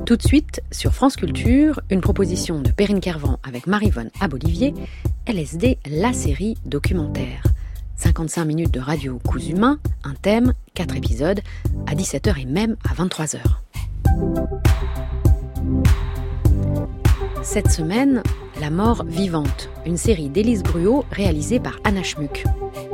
Tout de suite, sur France Culture, une proposition de Perrine Kervran avec Maryvonne Abolivier, LSD, la série documentaire. 55 minutes de radio coups humains, un thème, 4 épisodes, à 17h et même à 23h. Cette semaine, La mort vivante, une série d'Élise Gruau réalisée par Anna Schmuck.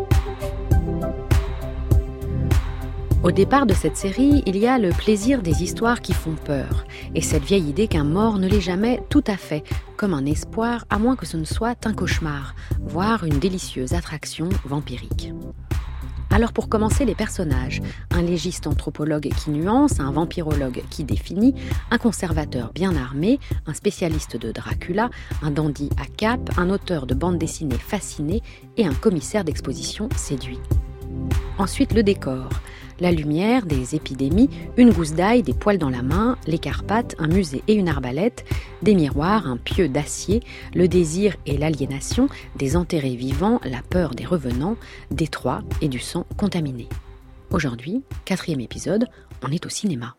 Au départ de cette série, il y a le plaisir des histoires qui font peur, et cette vieille idée qu'un mort ne l'est jamais tout à fait, comme un espoir, à moins que ce ne soit un cauchemar, voire une délicieuse attraction vampirique. Alors pour commencer, les personnages, un légiste anthropologue qui nuance, un vampirologue qui définit, un conservateur bien armé, un spécialiste de Dracula, un dandy à cape, un auteur de bande dessinée fasciné et un commissaire d'exposition séduit. Ensuite le décor. La lumière, des épidémies, une gousse d'ail, des poils dans la main, les Carpates, un musée et une arbalète, des miroirs, un pieu d'acier, le désir et l'aliénation, des enterrés vivants, la peur des revenants, Détroit et du sang contaminé. Aujourd'hui, 4e épisode, on est au cinéma.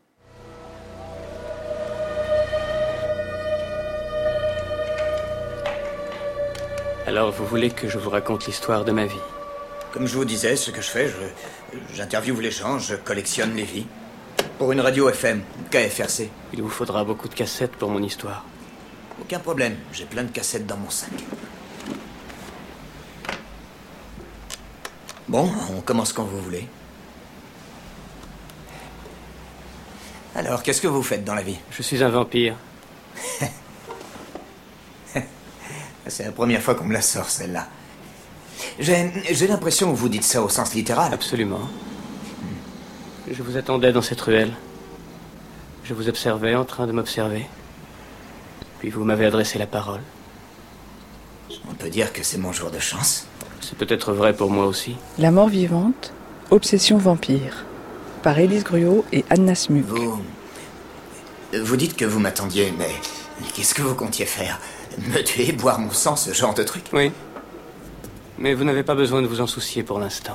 Alors vous voulez que je vous raconte l'histoire de ma vie ? Comme je vous disais, ce que je fais, j'interviewe les gens, je collectionne les vies. Pour une radio FM, KFRC. Il vous faudra beaucoup de cassettes pour mon histoire. Aucun problème, j'ai plein de cassettes dans mon sac. Bon, on commence quand vous voulez. Alors, qu'est-ce que vous faites dans la vie ? Je suis un vampire. C'est la première fois qu'on me la sort, celle-là. J'ai l'impression que vous dites ça au sens littéral. Absolument. Je vous attendais dans cette ruelle. Je vous observais en train de m'observer. Puis vous m'avez adressé la parole. On peut dire que c'est mon jour de chance. C'est peut-être vrai pour moi aussi. La mort vivante, obsession vampire, par Élise Gruau et Anna Schmuck. Vous dites que vous m'attendiez, mais qu'est-ce que vous comptiez faire ? Me tuer, boire mon sang, ce genre de truc ? Oui. Mais vous n'avez pas besoin de vous en soucier pour l'instant.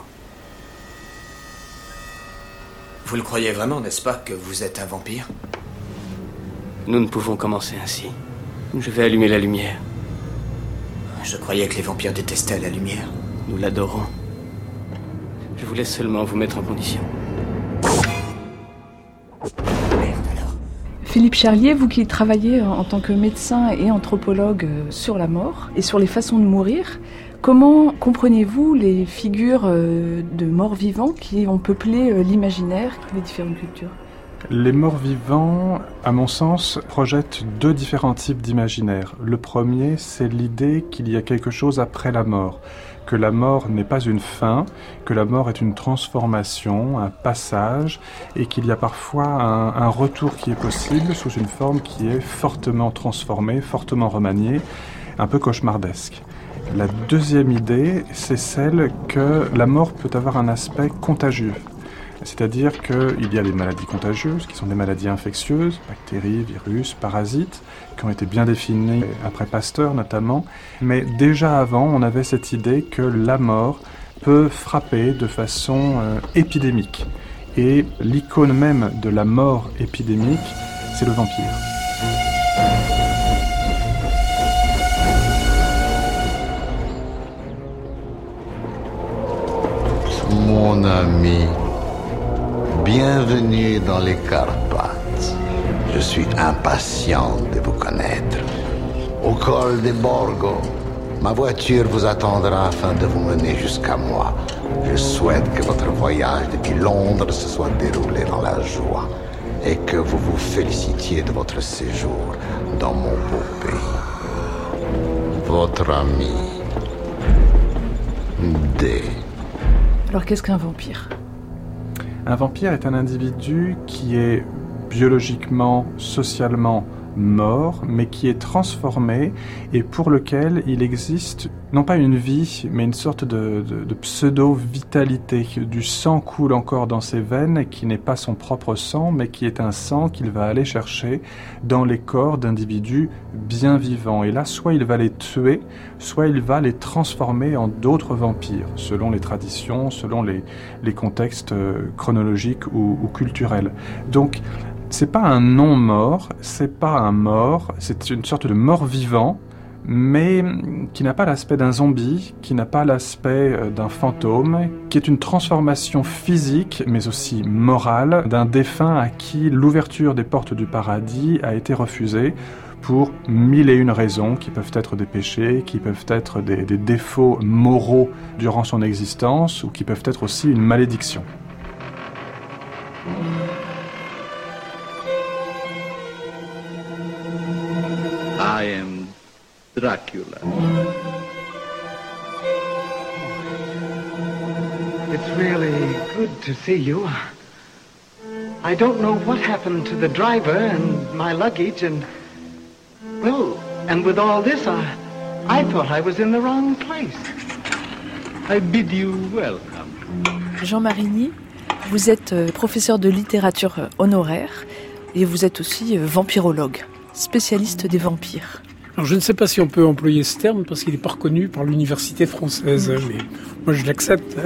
Vous le croyez vraiment, n'est-ce pas, que vous êtes un vampire ? Nous ne pouvons commencer ainsi. Je vais allumer la lumière. Je croyais que les vampires détestaient la lumière. Nous l'adorons. Je vous laisse seulement vous mettre en condition. Philippe Charlier, vous qui travaillez en tant que médecin et anthropologue sur la mort et sur les façons de mourir, comment comprenez-vous les figures de morts vivants qui ont peuplé l'imaginaire des différentes cultures ? Les morts vivants, à mon sens, projettent 2 différents types d'imaginaire. Le premier, c'est l'idée qu'il y a quelque chose après la mort, que la mort n'est pas une fin, que la mort est une transformation, un passage, et qu'il y a parfois un retour qui est possible sous une forme qui est fortement transformée, fortement remaniée, un peu cauchemardesque. La deuxième idée, c'est celle que la mort peut avoir un aspect contagieux. C'est-à-dire qu'il y a des maladies contagieuses, qui sont des maladies infectieuses, bactéries, virus, parasites, qui ont été bien définies après Pasteur notamment. Mais déjà avant, on avait cette idée que la mort peut frapper de façon épidémique. Et l'icône même de la mort épidémique, c'est le vampire. Mon ami, bienvenue dans les Carpates. Je suis impatient de vous connaître. Au col des Borgo, ma voiture vous attendra afin de vous mener jusqu'à moi. Je souhaite que votre voyage depuis Londres se soit déroulé dans la joie et que vous vous félicitiez de votre séjour dans mon beau pays. Votre ami, D. Alors qu'est-ce qu'un vampire ? Un vampire est un individu qui est biologiquement, socialement mort, mais qui est transformé et pour lequel il existe non pas une vie, mais une sorte de pseudo-vitalité. Du sang coule encore dans ses veines, qui n'est pas son propre sang, mais qui est un sang qu'il va aller chercher dans les corps d'individus bien vivants. Et là, soit il va les tuer, soit il va les transformer en d'autres vampires, selon les traditions, selon les contextes chronologiques ou culturels. Donc, C'est pas un non-mort, c'est pas un mort, c'est une sorte de mort-vivant, mais qui n'a pas l'aspect d'un zombie, qui n'a pas l'aspect d'un fantôme, qui est une transformation physique, mais aussi morale, d'un défunt à qui l'ouverture des portes du paradis a été refusée pour 1001 raisons, qui peuvent être des péchés, qui peuvent être des défauts moraux durant son existence, ou qui peuvent être aussi une malédiction. I am Dracula. It's really good to see you. I don't know what happened to the driver and my luggage and with all this, I thought I was in the wrong place. I bid you welcome. Jean Marigny, vous êtes professeur de littérature honoraire et vous êtes aussi vampirologue, spécialiste des vampires. Alors je ne sais pas si on peut employer ce terme parce qu'il n'est pas reconnu par l'université française, mais moi je l'accepte.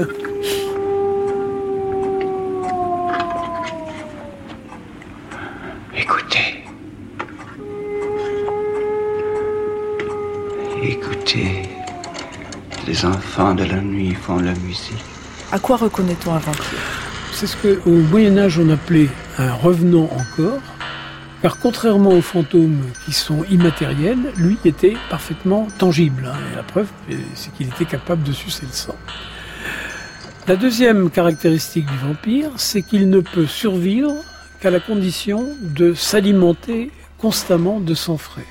Écoutez, les enfants de la nuit font la musique. À quoi reconnaît-on un vampire ? C'est ce qu'au Moyen-Âge on appelait un revenant en corps, car contrairement aux fantômes qui sont immatériels, lui était parfaitement tangible. Et la preuve, c'est qu'il était capable de sucer le sang. La deuxième caractéristique du vampire, c'est qu'il ne peut survivre qu'à la condition de s'alimenter constamment de sang frais.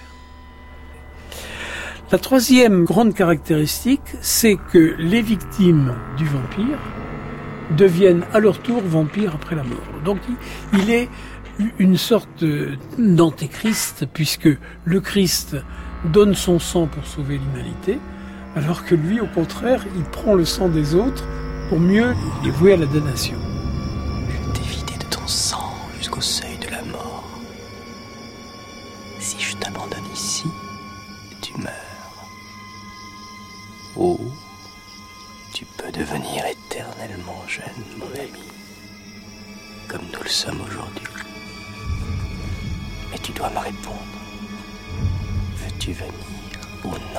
La troisième grande caractéristique, c'est que les victimes du vampire deviennent à leur tour vampires après la mort. Donc il est une sorte d'antéchrist, puisque le Christ donne son sang pour sauver l'humanité, alors que lui, au contraire, il prend le sang des autres pour mieux les vouer à la damnation. Je t'ai vidé de ton sang jusqu'au seuil de la mort. Si je t'abandonne ici, tu meurs. Ou tu peux devenir éternellement jeune, mon ami, comme nous le sommes aujourd'hui. Mais tu dois me répondre. Veux-tu venir ou non ?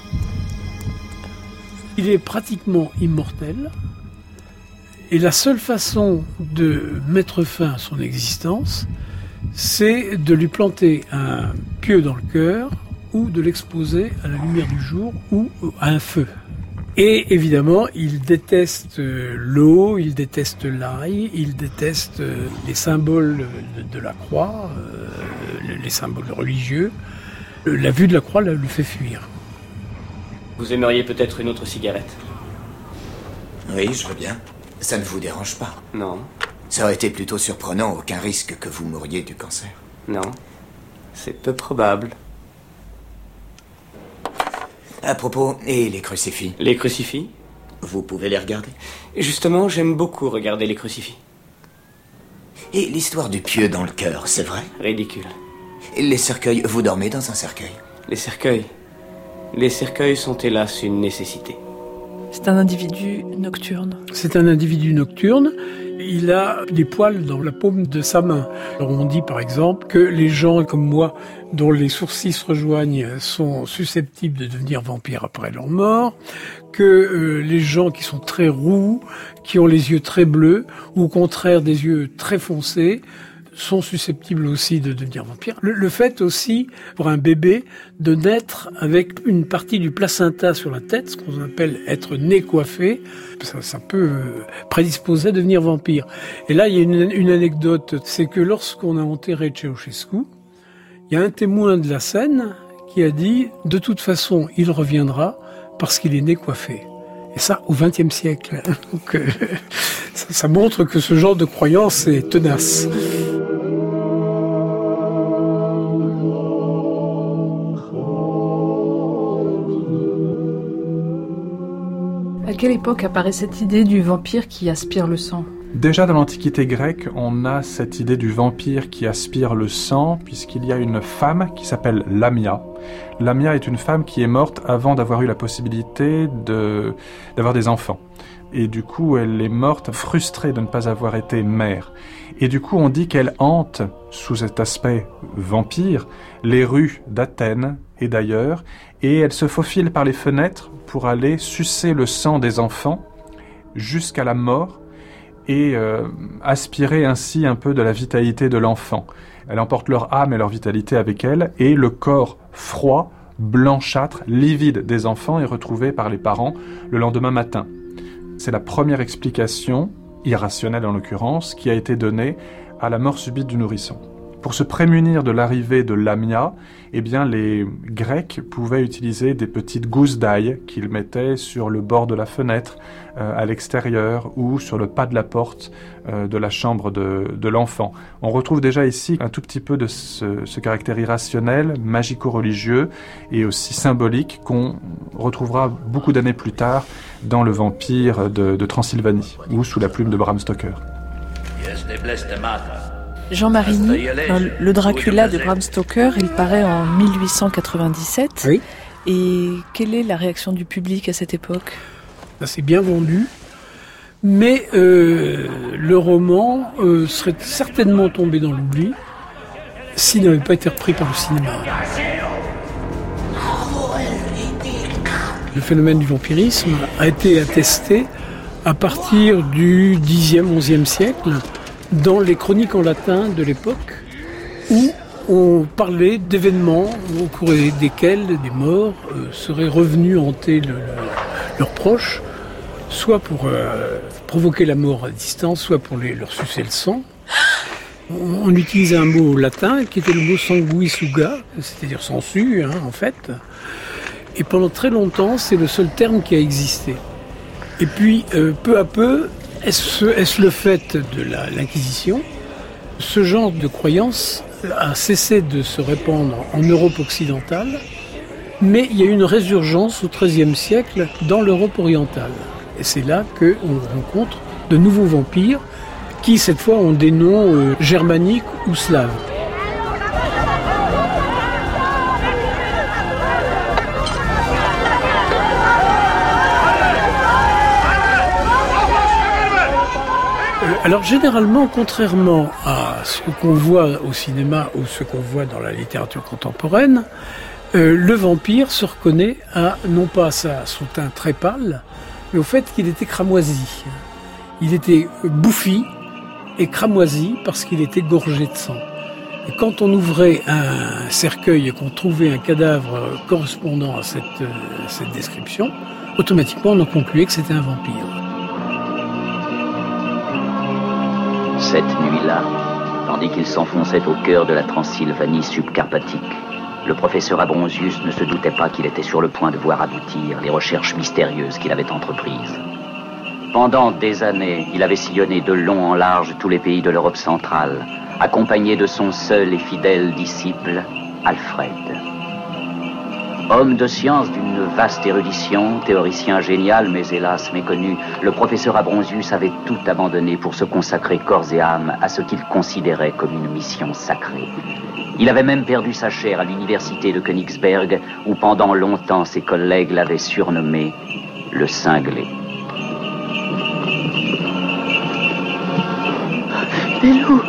Il est pratiquement immortel, et la seule façon de mettre fin à son existence, c'est de lui planter un pieu dans le cœur, ou de l'exposer à la lumière du jour ou à un feu. Et évidemment, il déteste l'eau, il déteste l'ail, il déteste les symboles de la croix, les symboles religieux. La vue de la croix le fait fuir. Vous aimeriez peut-être une autre cigarette ? Oui, je veux bien. Ça ne vous dérange pas ? Non. Ça aurait été plutôt surprenant, aucun risque que vous mouriez du cancer. Non. C'est peu probable. À propos, et les crucifix ? Les crucifix ? Vous pouvez les regarder ? Justement, j'aime beaucoup regarder les crucifix. Et l'histoire du pieu dans le cœur, c'est vrai ? Ridicule. Et les cercueils, vous dormez dans un cercueil ? Les cercueils ? Les cercueils sont hélas une nécessité. C'est un individu nocturne. C'est un individu nocturne. Il a des poils dans la paume de sa main. Alors on dit par exemple que les gens comme moi, dont les sourcils se rejoignent, sont susceptibles de devenir vampires après leur mort, que les gens qui sont très roux, qui ont les yeux très bleus, ou au contraire des yeux très foncés, sont susceptibles aussi de devenir vampires. Le fait aussi, pour un bébé, de naître avec une partie du placenta sur la tête, ce qu'on appelle être nez coiffé, ça peut prédisposer à devenir vampire. Et là, il y a une anecdote, c'est que lorsqu'on a enterré Ceausescu, il y a un témoin de la scène qui a dit « De toute façon, il reviendra parce qu'il est nez coiffé ». Et ça, au XXe siècle. Donc, ça montre que ce genre de croyance est tenace. À quelle époque apparaît cette idée du vampire qui aspire le sang ? Déjà dans l'Antiquité grecque, on a cette idée du vampire qui aspire le sang, puisqu'il y a une femme qui s'appelle Lamia. Lamia est une femme qui est morte avant d'avoir eu la possibilité d'avoir des enfants. et du coup elle est morte frustrée de ne pas avoir été mère. Et du coup on dit qu'elle hante, sous cet aspect vampire, les rues d'Athènes et d'ailleurs, et elle se faufile par les fenêtres pour aller sucer le sang des enfants jusqu'à la mort et aspirer ainsi un peu de la vitalité de l'enfant. Elle emporte leur âme et leur vitalité avec elle, et le corps froid, blanchâtre, livide des enfants est retrouvé par les parents le lendemain matin. C'est la première explication, irrationnelle en l'occurrence, qui a été donnée à la mort subite du nourrisson. Pour se prémunir de l'arrivée de Lamia, eh bien, les Grecs pouvaient utiliser des petites gousses d'ail qu'ils mettaient sur le bord de la fenêtre, à l'extérieur, ou sur le pas de la porte de la chambre de l'enfant. On retrouve déjà ici un tout petit peu de ce caractère irrationnel, magico-religieux et aussi symbolique qu'on retrouvera beaucoup d'années plus tard dans Le Vampire de Transylvanie, ou sous la plume de Bram Stoker. Jean Marigny, le Dracula de Bram Stoker, il paraît en 1897. Oui. Et quelle est la réaction du public à cette époque ? Ça s'est bien vendu, mais le roman serait certainement tombé dans l'oubli s'il n'avait pas été repris par le cinéma. Le phénomène du vampirisme a été attesté à partir du Xe, XIe siècle, dans les chroniques en latin de l'époque, où on parlait d'événements au cours desquels des morts seraient revenus hanter leurs proches, soit pour provoquer la mort à distance, soit pour leur sucer le sang. On utilisait un mot latin qui était le mot sanguisuga, c'est-à-dire sansu, en fait. Et pendant très longtemps, c'est le seul terme qui a existé. Et puis, peu à peu, est-ce le fait de l'Inquisition ? Ce genre de croyance a cessé de se répandre en Europe occidentale, mais il y a eu une résurgence au XIIIe siècle dans l'Europe orientale. Et c'est là qu'on rencontre de nouveaux vampires qui, cette fois, ont des noms germaniques ou slaves. Alors généralement, contrairement à ce qu'on voit au cinéma ou ce qu'on voit dans la littérature contemporaine, le vampire se reconnaît non pas à son teint très pâle, mais au fait qu'il était cramoisi. Il était bouffi et cramoisi parce qu'il était gorgé de sang. Et quand on ouvrait un cercueil et qu'on trouvait un cadavre correspondant à cette description, automatiquement on en concluait que c'était un vampire. Cette nuit-là, tandis qu'il s'enfonçait au cœur de la Transylvanie subcarpatique, le professeur Abronsius ne se doutait pas qu'il était sur le point de voir aboutir les recherches mystérieuses qu'il avait entreprises. Pendant des années, il avait sillonné de long en large tous les pays de l'Europe centrale, accompagné de son seul et fidèle disciple, Alfred. Homme de science d'une vaste érudition, théoricien génial mais hélas méconnu, le professeur Abronsius avait tout abandonné pour se consacrer corps et âme à ce qu'il considérait comme une mission sacrée. Il avait même perdu sa chaire à l'université de Königsberg, où pendant longtemps ses collègues l'avaient surnommé le cinglé. Des loups.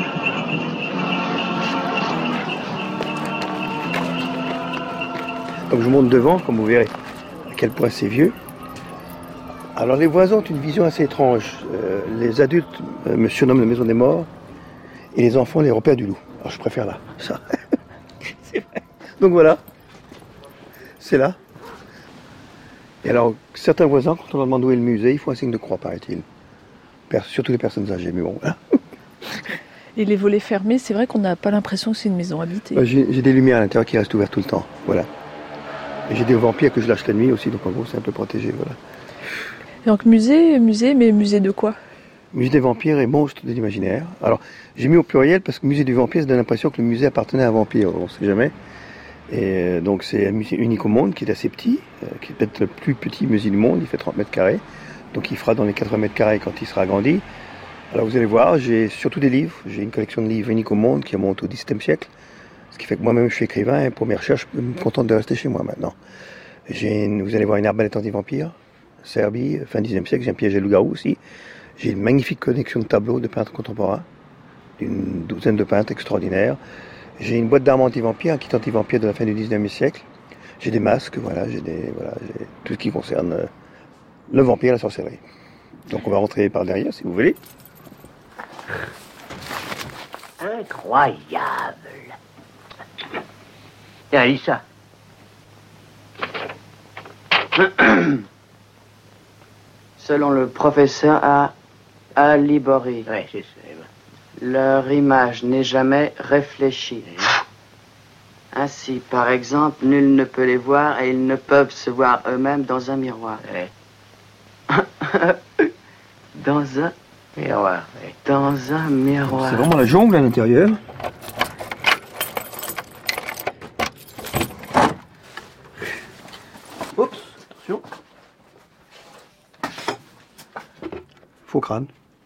Donc je monte devant, comme vous verrez à quel point c'est vieux. Alors les voisins ont une vision assez étrange. Les adultes me surnomment la maison des morts et les enfants les repères du loup. Alors je préfère là, ça. C'est vrai. Donc voilà, c'est là. Et alors certains voisins, quand on leur demande où est le musée, ils font un signe de croix, paraît-il. Surtout les personnes âgées, mais bon. Hein. Et les volets fermés, c'est vrai qu'on n'a pas l'impression que c'est une maison habitée. J'ai des lumières à l'intérieur qui restent ouvertes tout le temps, voilà. Et j'ai des vampires que je lâche la nuit aussi, donc en gros c'est un peu protégé, voilà. Et donc musée, mais musée de quoi ? Musée des vampires et monstres de l'imaginaire. Alors j'ai mis au pluriel parce que musée du vampire, ça donne l'impression que le musée appartenait à un vampire, on ne sait jamais. Et donc c'est un musée unique au monde qui est assez petit, qui est peut-être le plus petit musée du monde, il fait 30 mètres carrés. Donc il fera dans les 80 mètres carrés quand il sera agrandi. Alors vous allez voir, j'ai surtout des livres, j'ai une collection de livres unique au monde qui remonte au XVIIe siècle. Ce qui fait que moi-même je suis écrivain et pour mes recherches, je me contente de rester chez moi maintenant. Vous allez voir une arbalète anti-vampire, Serbie, fin 19e siècle. J'ai un piège à loup-garou aussi. J'ai une magnifique collection de tableaux de peintres contemporains, d'une douzaine de peintres extraordinaires. J'ai une boîte d'armes anti-vampires, un kit anti-vampire de la fin du 19e siècle. J'ai des masques, j'ai tout ce qui concerne le vampire et la sorcellerie. Donc on va rentrer par derrière, si vous voulez. Incroyable. Tiens, lis ça. Selon le professeur Alibori, Ouais, c'est ça. leur image n'est jamais réfléchie. Ainsi, par exemple, nul ne peut les voir et ils ne peuvent se voir eux-mêmes dans un miroir. Ouais. Dans un Miroir, ouais. Dans un miroir. C'est vraiment la jungle à l'intérieur. Oups, attention. Faux crâne.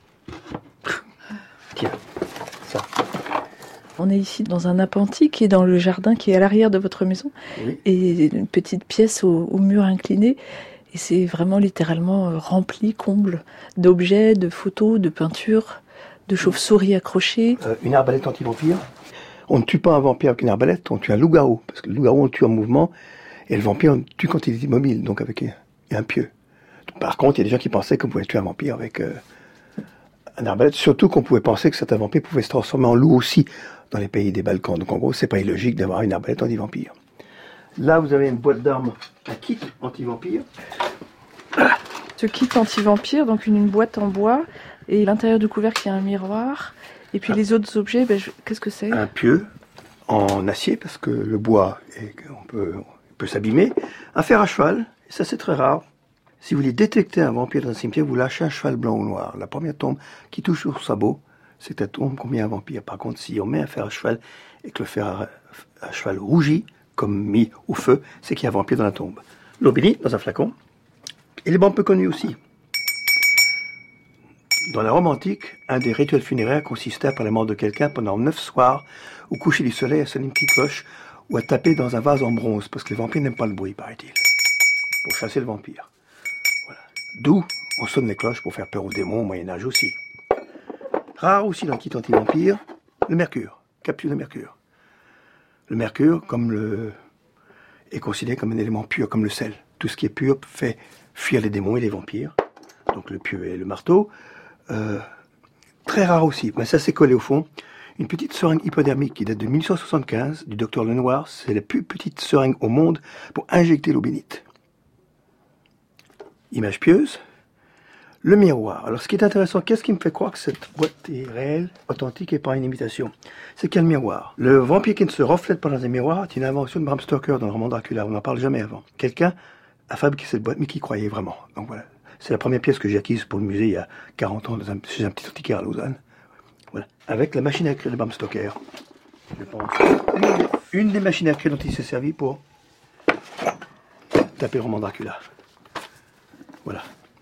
Tiens, ça. On est ici dans un appentis qui est dans le jardin qui est à l'arrière de votre maison. Oui. Et une petite pièce au mur incliné. Et c'est vraiment littéralement rempli, comble, d'objets, de photos, de peintures, de chauves-souris accrochées. Une arbalète anti-vampire. On ne tue pas un vampire avec une arbalète, on tue un loup-garou. Parce que le loup-garou, on le tue en mouvement. Et le vampire, on le tue quand il est immobile, donc avec un pieu. Par contre, il y a des gens qui pensaient qu'on pouvait tuer un vampire avec un arbalète. Surtout qu'on pouvait penser que certains vampires pouvaient se transformer en loup aussi dans les pays des Balkans. Donc en gros, c'est pas illogique d'avoir une arbalète anti-vampire. Là, vous avez une boîte d'armes, un kit anti-vampire. Voilà. Ce kit anti-vampire, donc une boîte en bois, et l'intérieur du couvercle, il y a un miroir. Et puis les autres objets, qu'est-ce que c'est? Un pieu en acier, parce que le bois, on peut s'abîmer. Un fer à cheval, et ça c'est très rare. Si vous voulez détecter un vampire dans un cimetière, vous lâchez un cheval blanc ou noir. La première tombe qui touche sur le sabot, c'est la tombe combien un vampire. Par contre, si on met un fer à cheval et que le fer à cheval rougit, comme mis au feu, c'est qu'il y a un vampire dans la tombe. L'eau bénite dans un flacon. Et les bandes peu connues aussi. Dans la Rome antique, un des rituels funéraires consistait après la mort de quelqu'un pendant 9 soirs, au coucher du soleil, à sonner une petite cloche ou à taper dans un vase en bronze, parce que les vampires n'aiment pas le bruit, paraît-il, pour chasser le vampire. Voilà. D'où on sonne les cloches pour faire peur aux démons au Moyen-Âge aussi. Rare aussi dans le kit anti-vampire, le mercure, capsule de mercure. Le mercure, est considéré comme un élément pur, comme le sel. Tout ce qui est pur fait fuir les démons et les vampires. Donc le pieu et le marteau. Très rare aussi, mais ça s'est collé au fond. Une petite seringue hypodermique qui date de 1875 du docteur Lenoir. C'est la plus petite seringue au monde pour injecter l'eau bénite. Image pieuse. Le miroir. Alors ce qui est intéressant, qu'est-ce qui me fait croire que cette boîte est réelle, authentique et pas une imitation? C'est qu'il y a le miroir. Le vampire qui ne se reflète pas dans un miroir est une invention de Bram Stoker dans le roman Dracula. On n'en parle jamais avant. Quelqu'un a fabriqué cette boîte, mais qui croyait vraiment. Donc voilà. C'est la première pièce que j'ai acquise pour le musée il y a 40 ans chez un petit antiquaire à Lausanne. Voilà. Avec la machine à écrire de Bram Stoker. Je pense. Une des machines à écrire dont il s'est servi pour taper le roman Dracula. Voilà.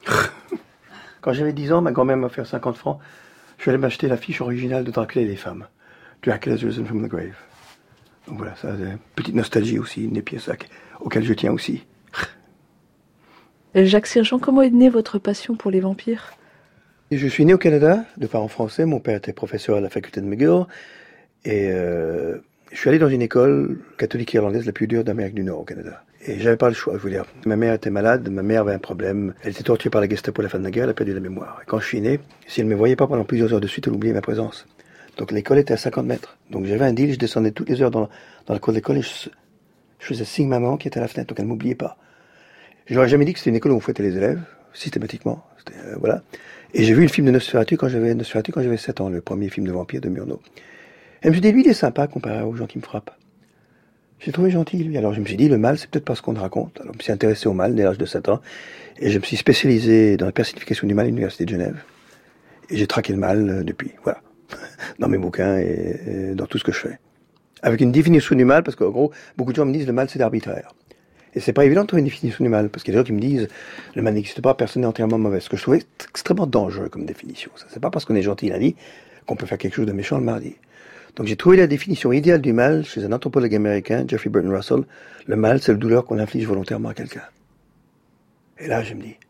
Quand j'avais 10 ans, ma grand-mère m'a offert 50 francs. Je suis allé m'acheter la fiche originale de Dracula et les femmes. Dracula's Risen from the Grave. Donc voilà, ça, c'est une petite nostalgie aussi, une des pièces auxquelles je tiens aussi. Jacques Sergent, comment est née votre passion pour les vampires? Je suis né au Canada, de parents français. Mon père était professeur à la faculté de McGill. Et je suis allé dans une école catholique irlandaise la plus dure d'Amérique du Nord au Canada. Et j'avais pas le choix, je veux dire. Ma mère était malade, ma mère avait un problème. Elle était torturée par la Gestapo à la fin de la guerre, elle a perdu la mémoire. Et quand je suis né, si elle ne me voyait pas pendant plusieurs heures de suite, elle oubliait ma présence. Donc l'école était à 50 mètres. Donc j'avais un deal, je descendais toutes les heures dans la cour de l'école et je faisais signe maman qui était à la fenêtre, donc elle ne m'oubliait pas. Je leur ai jamais dit que c'était une école où on fouettait les élèves, systématiquement. Voilà. Et j'ai vu le film de Nosferatu quand j'avais 7 ans, le premier film de vampire de Murnau. Et je me suis dit, lui, il est sympa comparé aux gens qui me frappent. J'ai trouvé gentil, lui. Alors je me suis dit, le mal, c'est peut-être pas ce qu'on raconte. Alors je me suis intéressé au mal dès l'âge de 7 ans. Et je me suis spécialisé dans la personnification du mal à l'Université de Genève. Et j'ai traqué le mal depuis, voilà. Dans mes bouquins et dans tout ce que je fais. Avec une définition du mal, parce qu'en gros, beaucoup de gens me disent, le mal, c'est arbitraire. Et c'est pas évident de trouver une définition du mal, parce qu'il y a des gens qui me disent, le mal n'existe pas, personne n'est entièrement mauvais. Ce que je trouvais extrêmement dangereux comme définition. Ça, c'est pas parce qu'on est gentil lundi qu'on peut faire quelque chose de méchant le mardi. Donc j'ai trouvé la définition idéale du mal chez un anthropologue américain, Jeffrey Burton Russell. Le mal, c'est la douleur qu'on inflige volontairement à quelqu'un. Et là, je me dis,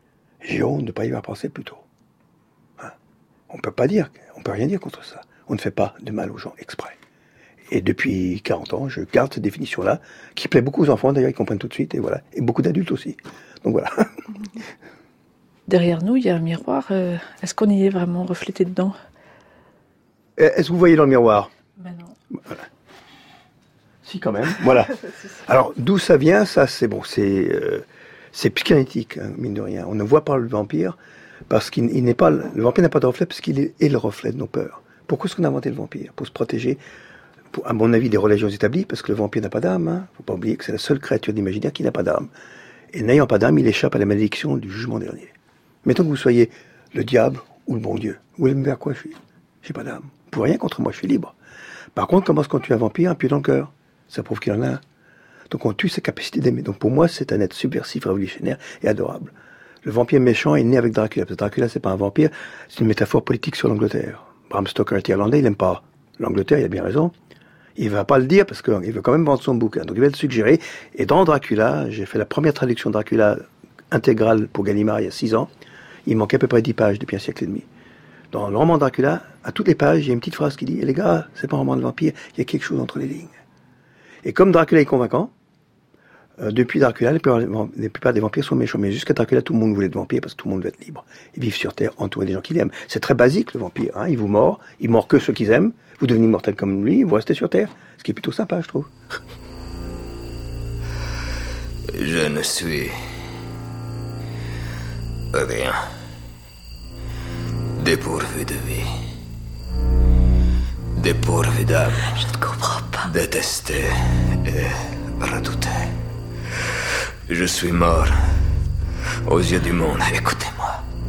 J'ai honte de ne pas y avoir pensé plus tôt. Hein? On peut rien dire contre ça. On ne fait pas de mal aux gens exprès. Et depuis 40 ans, je garde cette définition-là, qui plaît beaucoup aux enfants, d'ailleurs, ils comprennent tout de suite, et voilà. Et beaucoup d'adultes aussi. Donc voilà. Derrière nous, il y a un miroir. Est-ce qu'on y est vraiment reflété dedans? Est-ce que vous voyez dans le miroir? Ben non. Voilà. Si, quand même. Voilà. Alors, d'où ça vient, ça, c'est bon, c'est psychanalytique, hein, mine de rien. On ne voit pas le vampire parce qu'il n'est pas... Le vampire n'a pas de reflet parce qu'il est le reflet de nos peurs. Pourquoi est-ce qu'on a inventé le vampire? Pour se protéger, à mon avis, des religions établies, parce que le vampire n'a pas d'âme. Hein. Faut pas oublier que c'est la seule créature d'imaginaire qui n'a pas d'âme. Et n'ayant pas d'âme, il échappe à la malédiction du jugement dernier. Mettons que vous soyez le diable ou le bon Dieu. Vous voulez me dire quoi je suis? J'ai pas d'âme. Vous pouvez rien contre moi, je suis libre. Par contre, comment est-ce qu'on tue un vampire? Un pied dans le cœur. Ça prouve qu'il en a un. Donc on tue sa capacité d'aimer. Donc pour moi, c'est un être subversif, révolutionnaire et adorable. Le vampire méchant est né avec Dracula. Parce que Dracula, c'est pas un vampire, c'est une métaphore politique sur l'Angleterre. Bram Stoker est irlandais, il n'aime pas l'Angleterre, il a bien raison. Il va pas le dire parce qu'il veut quand même vendre son bouquin. Donc il va le suggérer. Et dans Dracula, j'ai fait la première traduction de Dracula intégrale pour Gallimard il y a 6 ans. Il manquait à peu près 10 pages depuis un siècle et demi. Dans le roman Dracula, à toutes les pages, il y a une petite phrase qui dit « Les gars, c'est pas un roman de vampire, il y a quelque chose entre les lignes. » Et comme Dracula est convaincant, depuis Dracula, la plupart des vampires sont méchants. Mais jusqu'à Dracula, tout le monde voulait être vampire parce que tout le monde veut être libre. Ils vivent sur Terre entourés des gens qu'ils aiment. C'est très basique, le vampire. Hein. Il vous mord que ceux qu'ils aiment. Vous devenez immortel comme lui, vous restez sur Terre. Ce qui est plutôt sympa, je trouve. Je ne suis... rien. Dépourvu de vie. Dépourvu d'âme. Je ne comprends pas. Détesté et redouté. Je suis mort aux yeux du monde. Écoutez-moi.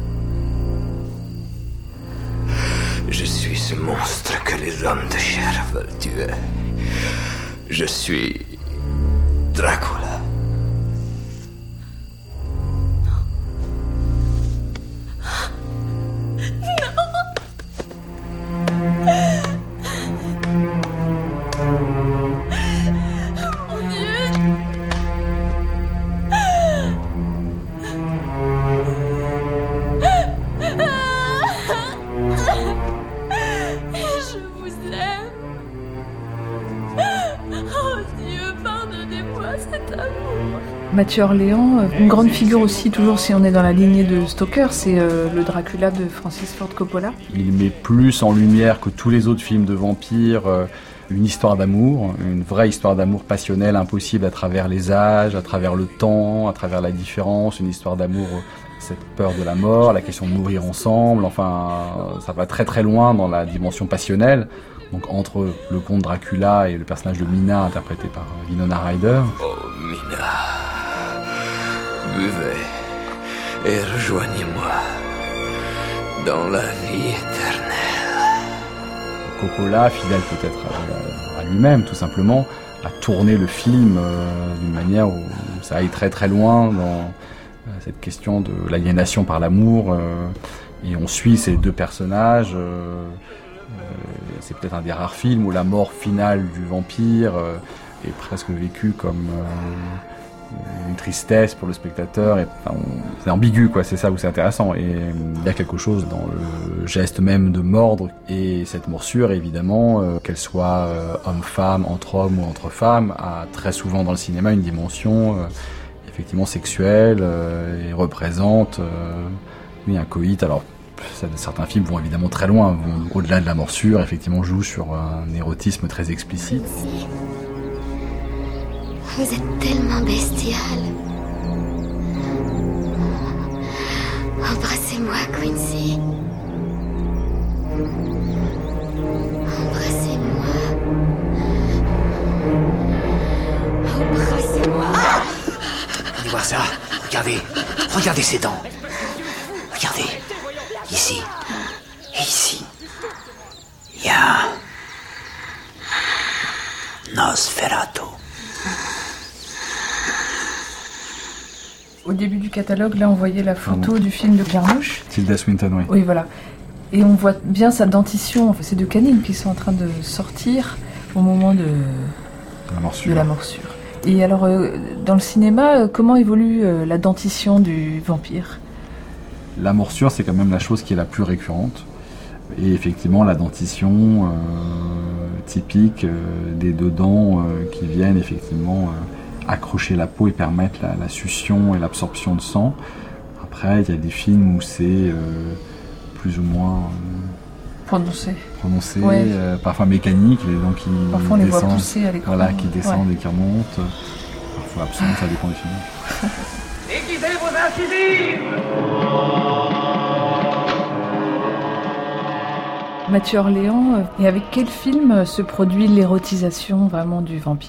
Je suis ce monstre que les hommes de chair veulent tuer. Je suis Dracula. Mathieu Orléans, une grande figure aussi, toujours si on est dans la lignée de Stoker, c'est le Dracula de Francis Ford Coppola. Il met plus en lumière que tous les autres films de vampires une histoire d'amour, une vraie histoire d'amour passionnelle, impossible à travers les âges, à travers le temps, à travers la différence, une histoire d'amour, cette peur de la mort, la question de mourir ensemble, enfin ça va très très loin dans la dimension passionnelle. Donc entre le comte Dracula et le personnage de Mina interprété par Winona Ryder. Oh Mina, buvez et rejoignez-moi dans la vie éternelle. Coppola, fidèle peut-être à lui-même tout simplement, a tourné le film d'une manière où ça aille très très loin dans cette question de l'aliénation par l'amour et on suit ces deux personnages. C'est peut-être un des rares films où la mort finale du vampire est presque vécue comme une tristesse pour le spectateur. C'est ambigu, quoi. C'est ça où c'est intéressant. Et il y a quelque chose dans le geste même de mordre et cette morsure, évidemment, qu'elle soit homme-femme, entre hommes ou entre femmes, a très souvent dans le cinéma une dimension effectivement sexuelle et représente un coït. Alors certains films vont évidemment très loin, vont au-delà de la morsure, effectivement jouent sur un érotisme très explicite. Vous êtes tellement bestial. Embrassez-moi, Quincy. Embrassez-moi. Embrassez-moi. Allez voir ça. Regardez. Regardez ses dents. Regardez. Ici. Et ici. Il y a... Nosferatu. Au début du catalogue, là, on voyait la photo du film de Jarmusch. Tilda Swinton, oui. Oui, voilà. Et on voit bien sa dentition. Enfin, c'est deux canines qui sont en train de sortir au moment de la morsure. Et alors, dans le cinéma, comment évolue la dentition du vampire ? La morsure, c'est quand même la chose qui est la plus récurrente. Et effectivement, la dentition typique des deux dents qui viennent effectivement accrocher la peau et permettre la succion et l'absorption de sang. Après, il y a des films où c'est plus ou moins prononcé, ouais. Parfois mécanique, les dents qui parfois on les descendent, voit pousser à l'écran. Voilà, qui descendent et qui remontent. Parfois absentes, ça dépend des films. Aiguisez vos incisives! Mathieu Orléans, et avec quel film se produit l'érotisation vraiment du vampire ?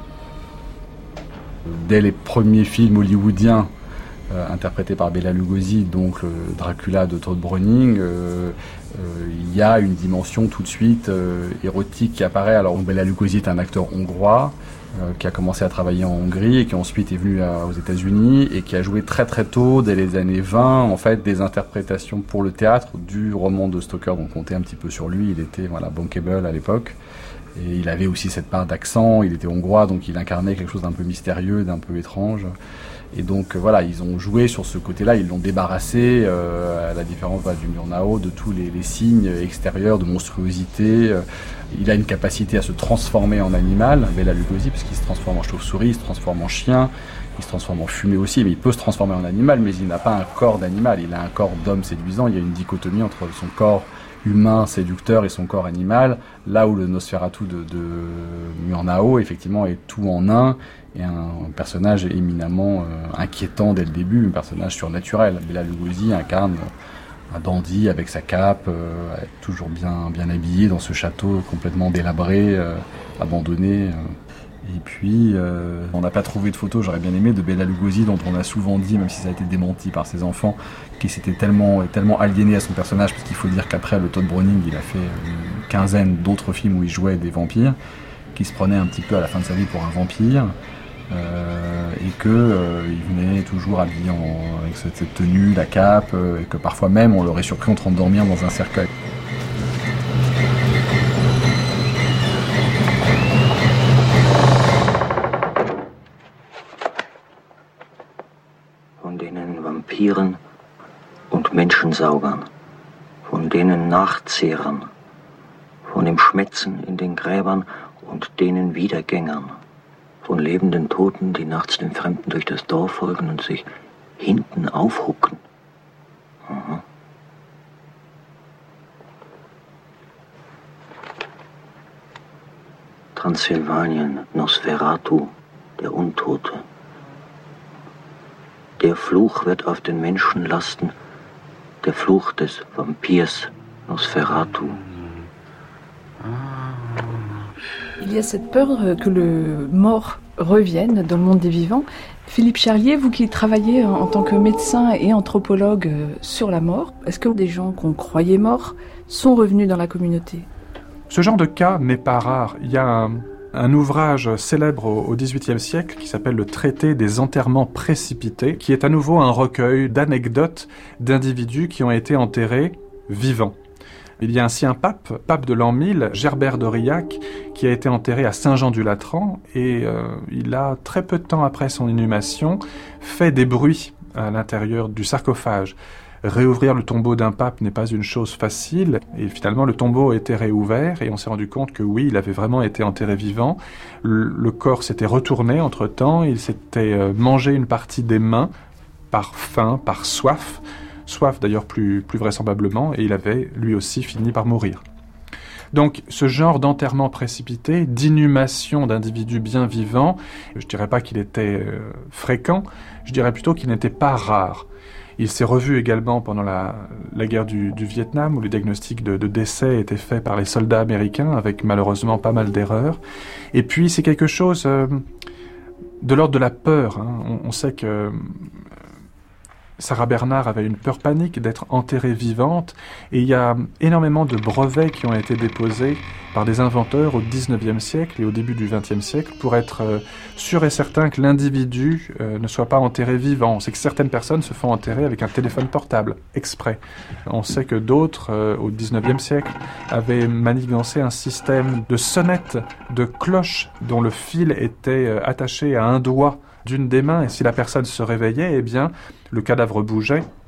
Dès les premiers films hollywoodiens interprétés par Bela Lugosi, donc le Dracula de Todd Browning, il y a une dimension tout de suite érotique qui apparaît. Alors Bela Lugosi est un acteur hongrois qui a commencé à travailler en Hongrie et qui ensuite est venu aux États-Unis et qui a joué très très tôt, dès les années 20, en fait, des interprétations pour le théâtre du roman de Stoker. Donc on comptait un petit peu sur lui, il était bankable à l'époque. Et il avait aussi cette part d'accent, il était hongrois, donc il incarnait quelque chose d'un peu mystérieux, d'un peu étrange. Et donc voilà, ils ont joué sur ce côté-là, ils l'ont débarrassé, à la différence du Murnau, de tous les signes extérieurs de monstruosité. Il a une capacité à se transformer en animal, Bela Lugosi, puisqu'il se transforme en chauve-souris, il se transforme en chien, il se transforme en fumée aussi, mais il peut se transformer en animal, mais il n'a pas un corps d'animal, il a un corps d'homme séduisant. Il y a une dichotomie entre son corps humain séducteur et son corps animal, là où le Nosferatu de Murnau effectivement est tout en un, et un personnage éminemment inquiétant dès le début, un personnage surnaturel. Bela Lugosi incarne un dandy avec sa cape, toujours bien habillé dans ce château complètement délabré, abandonné. Et puis, on n'a pas trouvé de photos, j'aurais bien aimé, de Bela Lugosi, dont on a souvent dit, même si ça a été démenti par ses enfants, qu'il s'était tellement aliéné à son personnage, parce qu'il faut dire qu'après le Todd Browning, il a fait une quinzaine d'autres films où il jouait des vampires, qu'il se prenait un petit peu à la fin de sa vie pour un vampire, et qu'il venait toujours habillé avec cette tenue, la cape, et que parfois même on l'aurait surpris en train de dormir dans un cercueil. Von denen Vampiren und Menschensaugern, von denen Nachzehrern, von dem Schmätzen in den Gräbern und denen Wiedergängern, von lebenden Toten, die nachts dem Fremden durch das Dorf folgen und sich hinten aufhucken. Aha. Transsilvanien, Nosferatu, der Untote. Der Fluch wird auf den Menschen lasten, der Fluch des Vampirs Nosferatu. Il y a cette peur que le mort revienne dans le monde des vivants. Philippe Charlier, vous qui travaillez en tant que médecin et anthropologue sur la mort, est-ce que des gens qu'on croyait morts sont revenus dans la communauté ? Ce genre de cas n'est pas rare. Il y a un ouvrage célèbre au XVIIIe siècle qui s'appelle le Traité des enterrements précipités, qui est à nouveau un recueil d'anecdotes d'individus qui ont été enterrés vivants. Il y a ainsi un pape de l'an 1000, Gerbert d'Aurillac, qui a été enterré à Saint-Jean-du-Latran, et il a, très peu de temps après son inhumation, fait des bruits à l'intérieur du sarcophage. Réouvrir le tombeau d'un pape n'est pas une chose facile, et finalement le tombeau a été réouvert, et on s'est rendu compte que oui, il avait vraiment été enterré vivant. Le corps s'était retourné entre-temps, il s'était mangé une partie des mains, par faim, par soif d'ailleurs plus vraisemblablement, et il avait lui aussi fini par mourir. Donc ce genre d'enterrement précipité, d'inhumation d'individus bien vivants, je ne dirais pas qu'il était fréquent, je dirais plutôt qu'il n'était pas rare. Il s'est revu également pendant la guerre du Vietnam, où le diagnostic de décès était fait par les soldats américains, avec malheureusement pas mal d'erreurs. Et puis c'est quelque chose de l'ordre de la peur. On sait que Sarah Bernhardt avait une peur panique d'être enterrée vivante, et il y a énormément de brevets qui ont été déposés par des inventeurs au XIXe siècle et au début du XXe siècle pour être sûr et certain que l'individu ne soit pas enterré vivant. On sait que certaines personnes se font enterrer avec un téléphone portable, exprès. On sait que d'autres, au XIXe siècle, avaient manigancé un système de sonnettes, de cloches dont le fil était attaché à un doigt d'une des mains, et si la personne se réveillait, eh bien, le cadavre bougeait,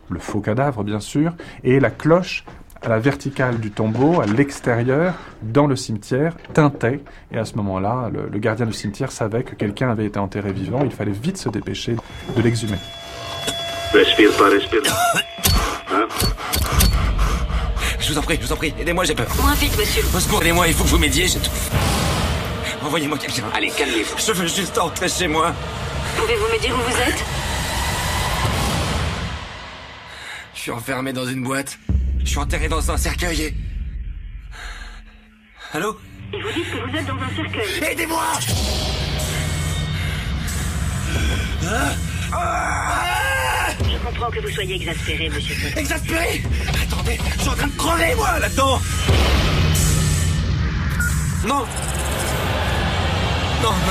le faux cadavre bien sûr, et la cloche à la verticale du tombeau, à l'extérieur, dans le cimetière, tintait. Et à ce moment-là, le gardien du cimetière savait que quelqu'un avait été enterré vivant. Il fallait vite se dépêcher de l'exhumer. Respire pas, respire. Hein? Je vous en prie, aidez-moi, j'ai peur. Moins vite, monsieur. Au secours, aidez-moi, il faut que vous m'aidiez, j'étouffe. Envoyez-moi quelqu'un. Allez, calmez-vous. Je veux juste entrer chez moi. Pouvez-vous me dire où vous êtes? Je suis enfermé dans une boîte. Je suis enterré dans un cercueil. Allô? Et vous dites que vous êtes dans un cercueil. Aidez-moi! Je comprends que vous soyez exaspéré, monsieur Potter. Exaspéré? Attendez, je suis en train de crever, moi, là-dedans! Non! Non!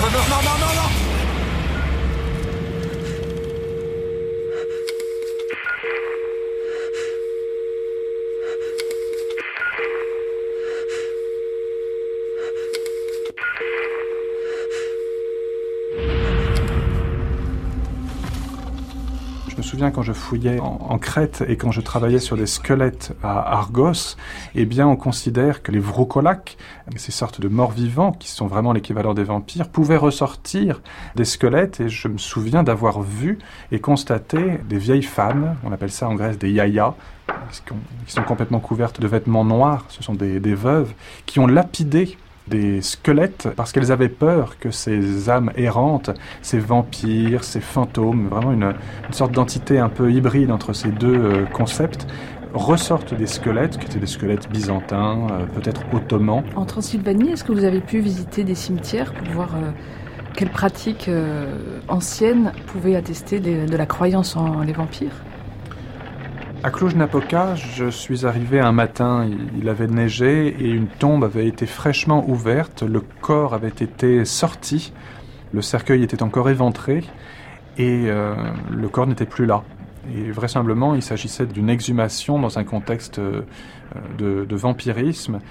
Je me souviens quand je fouillais en Crète et quand je travaillais sur des squelettes à Argos, eh bien on considère que les vroucolaques, ces sortes de morts vivants qui sont vraiment l'équivalent des vampires, pouvaient ressortir des squelettes, et je me souviens d'avoir vu et constaté des vieilles femmes, on appelle ça en Grèce des yayas, qui sont complètement couvertes de vêtements noirs, ce sont des veuves, qui ont lapidé des squelettes parce qu'elles avaient peur que ces âmes errantes, ces vampires, ces fantômes, vraiment une sorte d'entité un peu hybride entre ces deux concepts, ressortent des squelettes, qui étaient des squelettes byzantins, peut-être ottomans. En Transylvanie, est-ce que vous avez pu visiter des cimetières pour voir quelles pratiques anciennes pouvaient attester de la croyance en les vampires ? À Cluj-Napoca, je suis arrivé un matin, il avait neigé et une tombe avait été fraîchement ouverte, le corps avait été sorti, le cercueil était encore éventré et le corps n'était plus là. Et vraisemblablement, il s'agissait d'une exhumation dans un contexte de vampirisme.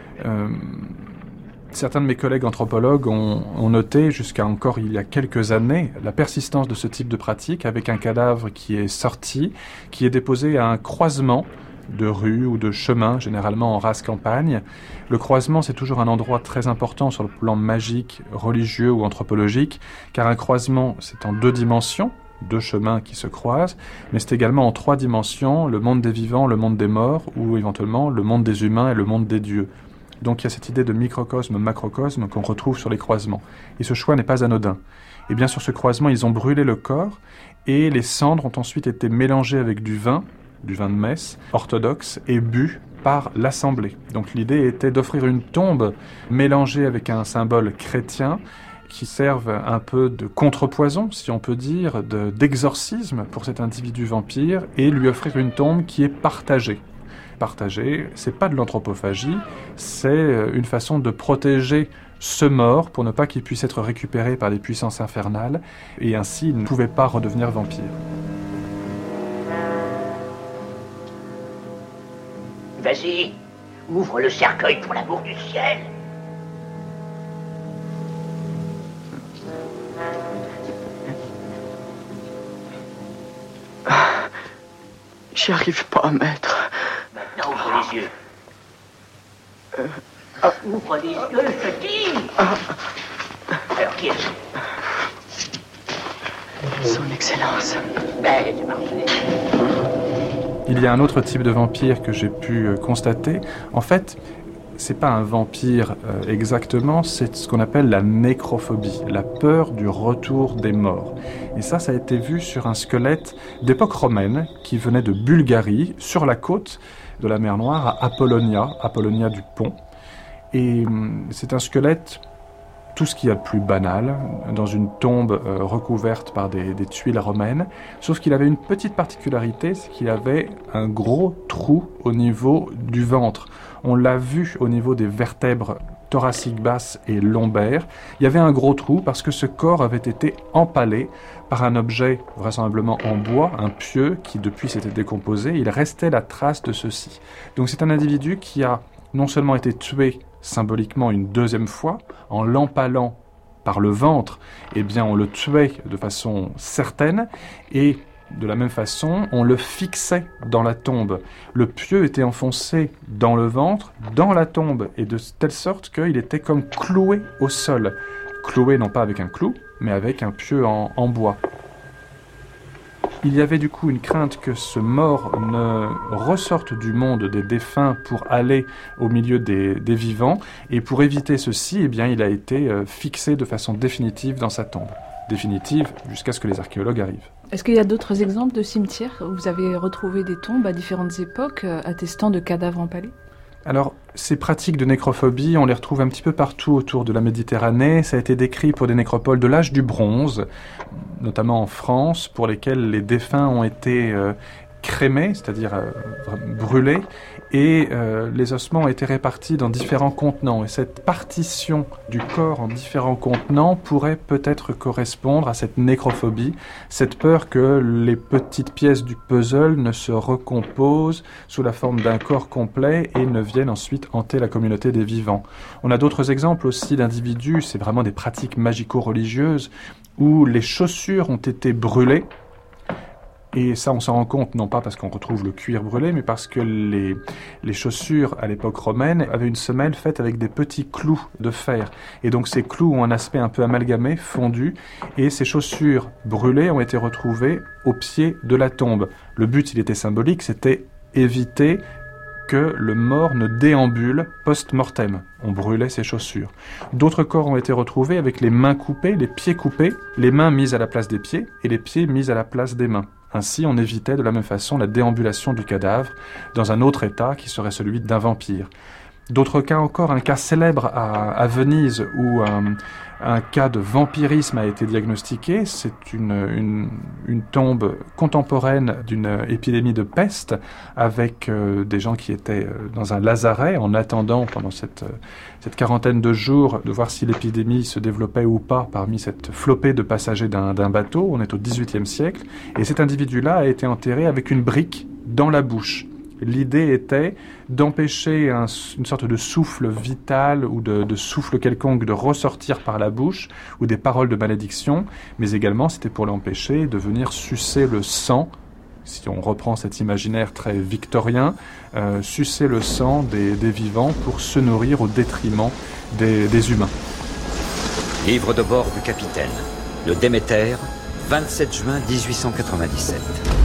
Certains de mes collègues anthropologues ont noté, jusqu'à encore il y a quelques années, la persistance de ce type de pratique avec un cadavre qui est sorti, qui est déposé à un croisement de rues ou de chemins, généralement en rase campagne. Le croisement, c'est toujours un endroit très important sur le plan magique, religieux ou anthropologique, car un croisement, c'est en 2 dimensions, 2 chemins qui se croisent, mais c'est également en 3 dimensions, le monde des vivants, le monde des morts, ou éventuellement le monde des humains et le monde des dieux. Donc il y a cette idée de microcosme, macrocosme qu'on retrouve sur les croisements. Et ce choix n'est pas anodin. Et bien sur ce croisement, ils ont brûlé le corps et les cendres ont ensuite été mélangées avec du vin de messe orthodoxe et bu par l'assemblée. Donc l'idée était d'offrir une tombe mélangée avec un symbole chrétien qui serve un peu de contrepoison, si on peut dire, d'exorcisme pour cet individu vampire et lui offrir une tombe qui est partagée. Partagé, c'est pas de l'anthropophagie, c'est une façon de protéger ce mort pour ne pas qu'il puisse être récupéré par des puissances infernales et ainsi il ne pouvait pas redevenir vampire. Vas-y, ouvre le cercueil pour l'amour du ciel. J'y arrive pas, maître. Maintenant, ouvre les yeux. Ouvre les yeux, je te dis. Alors, qui est-ce? Son Excellence. Ben, c'est parfait. Il y a un autre type de vampire que j'ai pu constater. En fait, c'est pas un vampire exactement, c'est ce qu'on appelle la nécrophobie, la peur du retour des morts. Et ça a été vu sur un squelette d'époque romaine qui venait de Bulgarie, sur la côte de la mer Noire, à Apollonia du Pont. Et c'est un squelette, tout ce qu'il y a de plus banal, dans une tombe recouverte par des tuiles romaines, sauf qu'il avait une petite particularité, c'est qu'il avait un gros trou au niveau du ventre. On l'a vu au niveau des vertèbres thoraciques basses et lombaires. Il y avait un gros trou parce que ce corps avait été empalé par un objet vraisemblablement en bois, un pieu qui depuis s'était décomposé. Il restait la trace de ceci. Donc c'est un individu qui a non seulement été tué symboliquement une deuxième fois, en l'empalant par le ventre, eh bien on le tuait de façon certaine, et de la même façon, on le fixait dans la tombe. Le pieu était enfoncé dans le ventre, dans la tombe, et de telle sorte qu'il était comme cloué au sol. Cloué non pas avec un clou, mais avec un pieu en bois. Il y avait du coup une crainte que ce mort ne ressorte du monde des défunts pour aller au milieu des vivants, et pour éviter ceci, eh bien, il a été fixé de façon définitive dans sa tombe. Définitive jusqu'à ce que les archéologues arrivent. Est-ce qu'il y a d'autres exemples de cimetières où vous avez retrouvé des tombes à différentes époques attestant de cadavres empalés ? Alors, ces pratiques de nécrophobie, on les retrouve un petit peu partout autour de la Méditerranée. Ça a été décrit pour des nécropoles de l'âge du bronze, notamment en France, pour lesquelles les défunts ont été crémés, c'est-à-dire brûlés, et les ossements ont été répartis dans différents contenants. Et cette partition du corps en différents contenants pourrait peut-être correspondre à cette nécrophobie, cette peur que les petites pièces du puzzle ne se recomposent sous la forme d'un corps complet et ne viennent ensuite hanter la communauté des vivants. On a d'autres exemples aussi d'individus, c'est vraiment des pratiques magico-religieuses, où les chaussures ont été brûlées. Et ça, on s'en rend compte, non pas parce qu'on retrouve le cuir brûlé, mais parce que les chaussures, à l'époque romaine, avaient une semelle faite avec des petits clous de fer. Et donc ces clous ont un aspect un peu amalgamé, fondu, et ces chaussures brûlées ont été retrouvées au pied de la tombe. Le but, il était symbolique, c'était éviter que le mort ne déambule post-mortem. On brûlait ses chaussures. D'autres corps ont été retrouvés avec les mains coupées, les pieds coupés, les mains mises à la place des pieds et les pieds mis à la place des mains. Ainsi, on évitait de la même façon la déambulation du cadavre dans un autre état qui serait celui d'un vampire. D'autres cas encore, un cas célèbre à Venise où un cas de vampirisme a été diagnostiqué. C'est une tombe contemporaine d'une épidémie de peste avec des gens qui étaient dans un lazaret en attendant pendant cette quarantaine de jours de voir si l'épidémie se développait ou pas parmi cette flopée de passagers d'un bateau. On est au XVIIIe siècle et cet individu-là a été enterré avec une brique dans la bouche. L'idée était d'empêcher une sorte de souffle vital ou de souffle quelconque de ressortir par la bouche ou des paroles de malédiction, mais également c'était pour l'empêcher de venir sucer le sang, si on reprend cet imaginaire très victorien, sucer le sang des vivants pour se nourrir au détriment des humains. Livre de bord du capitaine, le Déméter, 27 juin 1897.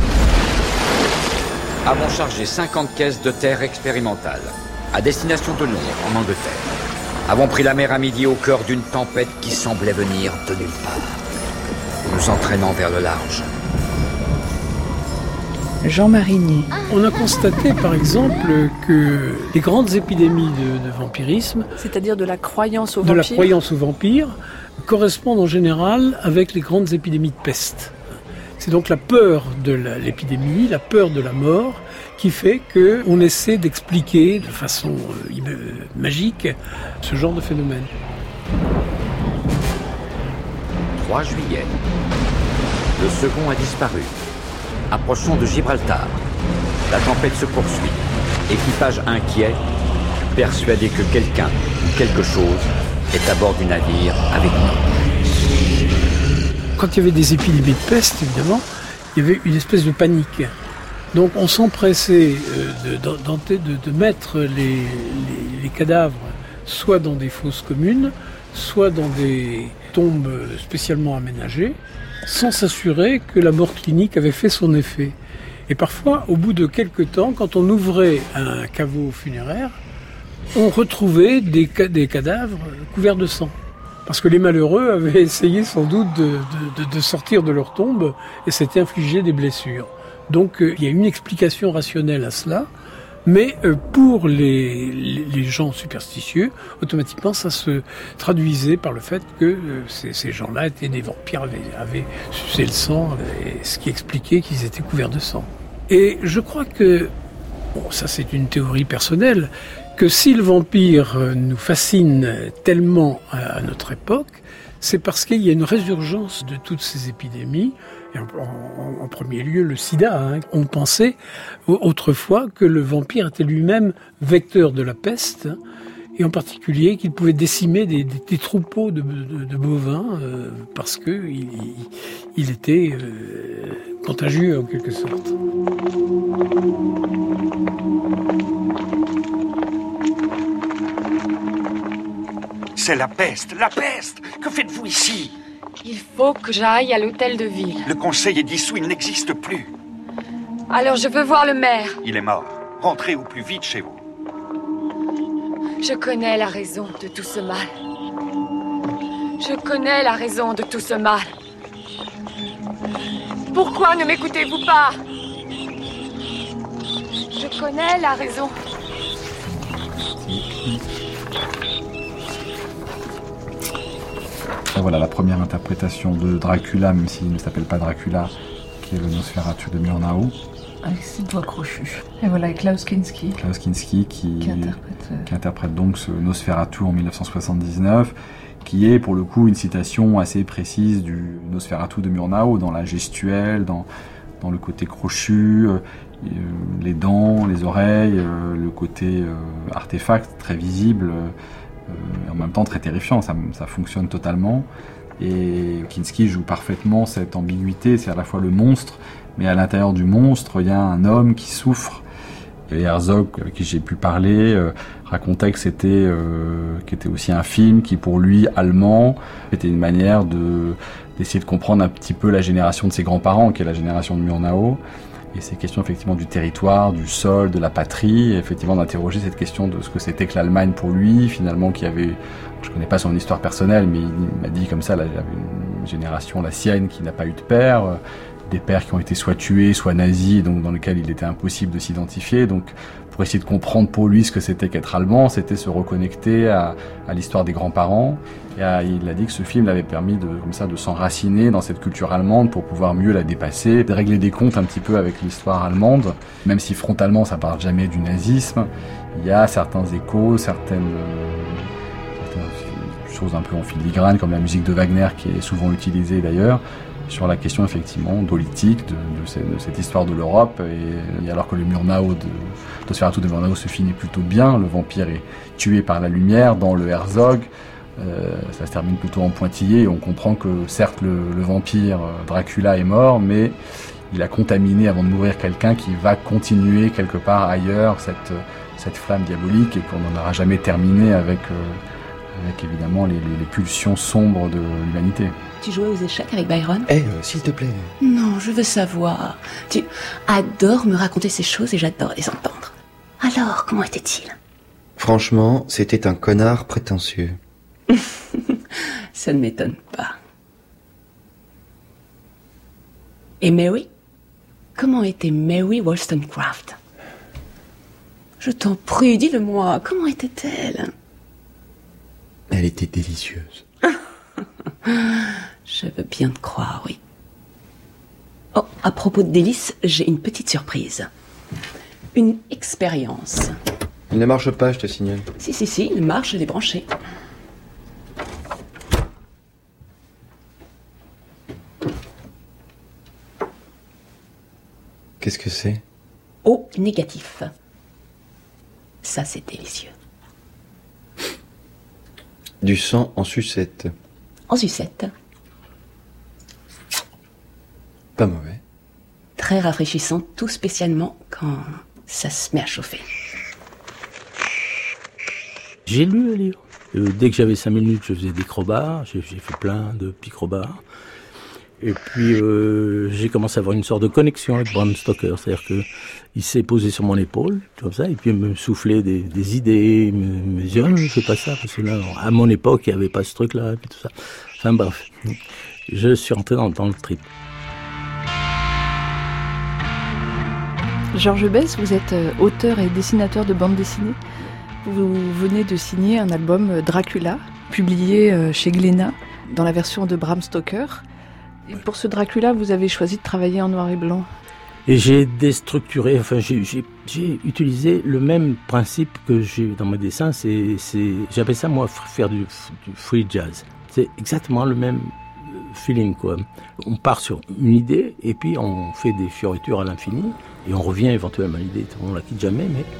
Avons chargé 50 caisses de terre expérimentale, à destination de Londres, en Angleterre. Avons pris la mer à midi au cœur d'une tempête qui semblait venir de nulle part, nous entraînant vers le large. Jean Marigny. On a constaté, par exemple, que les grandes épidémies de vampirisme, c'est-à-dire de la croyance aux vampires, correspondent en général avec les grandes épidémies de peste. C'est donc la peur de l'épidémie, la peur de la mort, qui fait qu'on essaie d'expliquer de façon magique ce genre de phénomène. 3 juillet. Le second a disparu. Approchons de Gibraltar. La tempête se poursuit. Équipage inquiet, persuadé que quelqu'un ou quelque chose est à bord du navire avec nous. Quand il y avait des épidémies de peste, évidemment, il y avait une espèce de panique. Donc on s'empressait de mettre les cadavres soit dans des fosses communes, soit dans des tombes spécialement aménagées, sans s'assurer que la mort clinique avait fait son effet. Et parfois, au bout de quelques temps, quand on ouvrait un caveau funéraire, on retrouvait des cadavres couverts de sang. Parce que les malheureux avaient essayé sans doute de sortir de leur tombe et s'étaient infligé des blessures. Donc il y a une explication rationnelle à cela, mais pour les gens superstitieux, automatiquement ça se traduisait par le fait que ces gens-là étaient des vampires, avaient sucé le sang, ce qui expliquait qu'ils étaient couverts de sang. Et je crois que, ça c'est une théorie personnelle, que si le vampire nous fascine tellement à notre époque, c'est parce qu'il y a une résurgence de toutes ces épidémies. Et en premier lieu, le sida. On pensait autrefois que le vampire était lui-même vecteur de la peste et en particulier qu'il pouvait décimer des troupeaux de bovins parce que il était contagieux en quelque sorte. C'est la peste, la peste! Que faites-vous ici? Il faut que j'aille à l'hôtel de ville. Le conseil est dissous, il n'existe plus. Alors je veux voir le maire. Il est mort. Rentrez au plus vite chez vous. Je connais la raison de tout ce mal. Je connais la raison de tout ce mal. Pourquoi ne m'écoutez-vous pas? Je connais la raison. Et voilà la première interprétation de Dracula, même s'il ne s'appelle pas Dracula, qui est le Nosferatu de Murnau. Avec cette voix crochue. Et voilà, Klaus Kinski. Klaus Kinski qui interprète donc ce Nosferatu en 1979, qui est pour le coup une citation assez précise du Nosferatu de Murnau, dans la gestuelle, dans le côté crochu, les dents, les oreilles, le côté artefact très visible, en même temps très terrifiant, ça fonctionne totalement. Et Kinski joue parfaitement cette ambiguïté, c'est à la fois le monstre, mais à l'intérieur du monstre, il y a un homme qui souffre. Et Herzog, avec qui j'ai pu parler, racontait que c'était aussi un film qui, pour lui, allemand, était une manière d'essayer de comprendre un petit peu la génération de ses grands-parents, qui est la génération de Murnau. Et ces questions effectivement du territoire, du sol, de la patrie, et effectivement d'interroger cette question de ce que c'était que l'Allemagne pour lui, finalement, qui avait, je connais pas son histoire personnelle, mais il m'a dit comme ça, là, il avait une génération, la sienne, qui n'a pas eu de père, des pères qui ont été soit tués, soit nazis, donc dans lequel il était impossible de s'identifier. Donc, pour essayer de comprendre pour lui ce que c'était qu'être allemand, c'était se reconnecter à l'histoire des grands-parents. Et il a dit que ce film l'avait permis de s'enraciner dans cette culture allemande pour pouvoir mieux la dépasser, de régler des comptes un petit peu avec l'histoire allemande. Même si frontalement ça parle jamais du nazisme, il y a certains échos, certaines choses un peu en filigrane, comme la musique de Wagner qui est souvent utilisée d'ailleurs, sur la question effectivement politique de cette histoire de l'Europe. Et alors que le Murnau de Nosferatu de Murnau se finit plutôt bien, le vampire est tué par la lumière, dans le Herzog, ça se termine plutôt en pointillé, et on comprend que certes le vampire Dracula est mort, mais il a contaminé avant de mourir quelqu'un qui va continuer quelque part ailleurs cette flamme diabolique, et qu'on n'en aura jamais terminé avec évidemment les pulsions sombres de l'humanité. Tu jouais aux échecs avec Byron? S'il te plaît. Non, je veux savoir. Tu adores me raconter ces choses et j'adore les entendre. Alors, comment était-il? Franchement, c'était un connard prétentieux. Ça ne m'étonne pas. Et Mary? Comment était Mary Wollstonecraft? Je t'en prie, dis-le-moi, comment était-elle? Elle était délicieuse. Je veux bien te croire, oui. Oh, à propos de délices, j'ai une petite surprise. Une expérience. Il ne marche pas, je te signale. Si, il marche, je l'ai branché. Qu'est-ce que c'est? O négatif. Ça, c'est délicieux. Du sang en sucette. En sucette. Pas mauvais. Très rafraîchissant, tout spécialement quand ça se met à chauffer. J'ai lu le livre. Dès que j'avais 5 minutes, je faisais des crowbars. J'ai fait plein de petits crowbars. Et puis, j'ai commencé à avoir une sorte de connexion avec Bram Stoker. C'est-à-dire qu'il s'est posé sur mon épaule, comme ça, et puis me soufflait des idées, me disait, oh, je fais pas ça, parce que là, à mon époque, il n'y avait pas ce truc-là, et puis tout ça. Enfin, bref. Je suis rentré dans le trip. Georges Besse, vous êtes auteur et dessinateur de bande dessinée. Vous venez de signer un album Dracula, publié chez Glénat, dans la version de Bram Stoker. Et pour ce Dracula, vous avez choisi de travailler en noir et blanc. Et j'ai déstructuré, enfin j'ai utilisé le même principe que j'ai dans mes dessins, j'appelle ça moi faire du free jazz. C'est exactement le même feeling quoi. On part sur une idée et puis on fait des fioritures à l'infini et on revient éventuellement à l'idée. On la quitte jamais, mais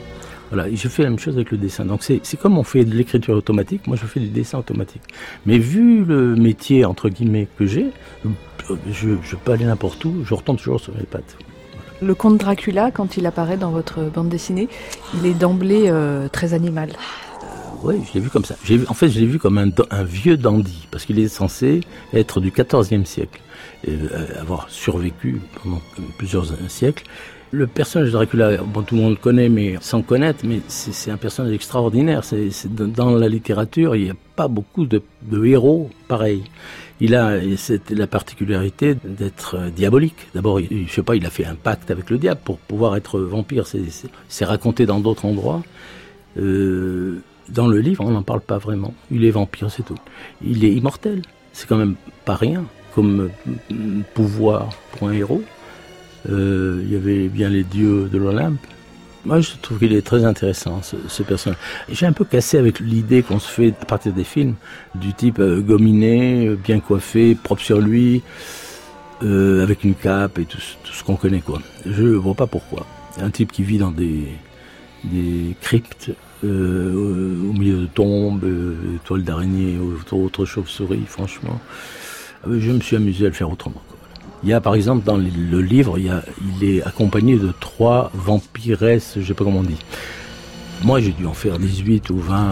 Voilà, et je fais la même chose avec le dessin. Donc c'est comme on fait de l'écriture automatique, moi je fais du dessin automatique. Mais vu le métier, entre guillemets, que j'ai, je peux aller n'importe où, je retombe toujours sur mes pattes. Le comte Dracula, quand il apparaît dans votre bande dessinée, il est d'emblée très animal. Oui, je l'ai vu comme ça. Je l'ai vu comme un vieux dandy, parce qu'il est censé être du XIVe siècle, et avoir survécu pendant plusieurs siècles. Le personnage de Dracula, bon, tout le monde le connaît, mais sans connaître, mais c'est un personnage extraordinaire. Dans la littérature, il n'y a pas beaucoup de héros pareils. Il a la particularité d'être diabolique. D'abord, je sais pas, il a fait un pacte avec le diable pour pouvoir être vampire. C'est raconté dans d'autres endroits. Dans le livre, on n'en parle pas vraiment. Il est vampire, c'est tout. Il est immortel. C'est quand même pas rien comme pouvoir pour un héros. Il y avait bien les dieux de l'Olympe. Moi, je trouve qu'il est très intéressant, ce personnage. J'ai un peu cassé avec l'idée qu'on se fait à partir des films, du type gominé, bien coiffé, propre sur lui, avec une cape et tout ce qu'on connaît, quoi. Je vois pas pourquoi. Un type qui vit dans des cryptes, au milieu de tombes, toiles d'araignée, autres chauves-souris, franchement. Je me suis amusé à le faire autrement, quoi. Il y a par exemple dans le livre, il est accompagné de 3 vampiresses, je sais pas comment on dit. Moi j'ai dû en faire 18 ou 20.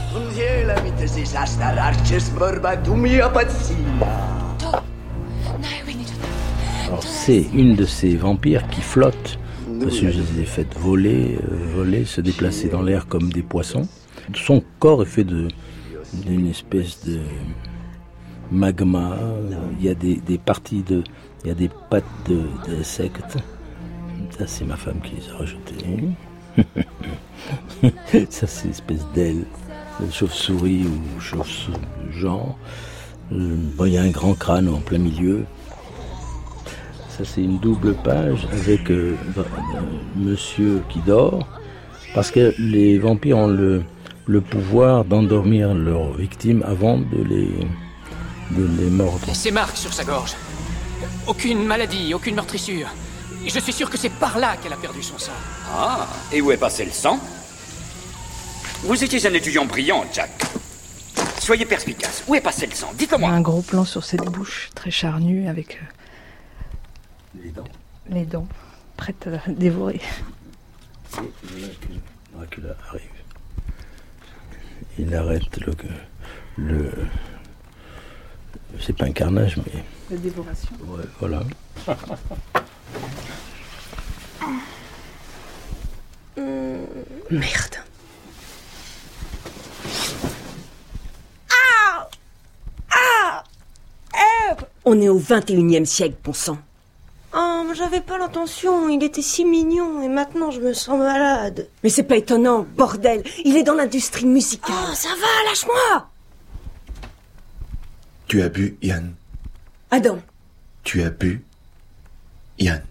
Alors c'est une de ces vampires qui flotte, parce que je les ai faites voler, se déplacer dans l'air comme des poissons. Son corps est fait d'une espèce de magma, il y a des parties il y a des pattes d'insectes. Ça, c'est ma femme qui les a rajoutées. Ça, c'est une espèce d'aile de chauve-souris ou chauve-genre. Bon, il y a un grand crâne en plein milieu. Ça, c'est une double page avec monsieur qui dort. Parce que les vampires ont le pouvoir d'endormir leurs victimes avant de les mordre. Ces marques sur sa gorge. Aucune maladie, aucune meurtrissure. Et je suis sûr que c'est par là qu'elle a perdu son sang. Ah, et où est passé le sang? Vous étiez un étudiant brillant, Jack. Soyez perspicace. Où est passé le sang? Dites-le-moi. Un gros plan sur cette bouche très charnue avec les dents prêtes à dévorer. Dracula arrive. Il arrête le c'est pas un carnage, mais... La dévoration. Ouais, voilà. Merde. On est au 21e siècle, bon sang. Oh, mais j'avais pas l'intention, il était si mignon, et maintenant je me sens malade. Mais c'est pas étonnant, bordel. Il est dans l'industrie musicale. Oh, ça va, lâche-moi. Tu as bu, Yann? Adam. Tu as bu, Yann?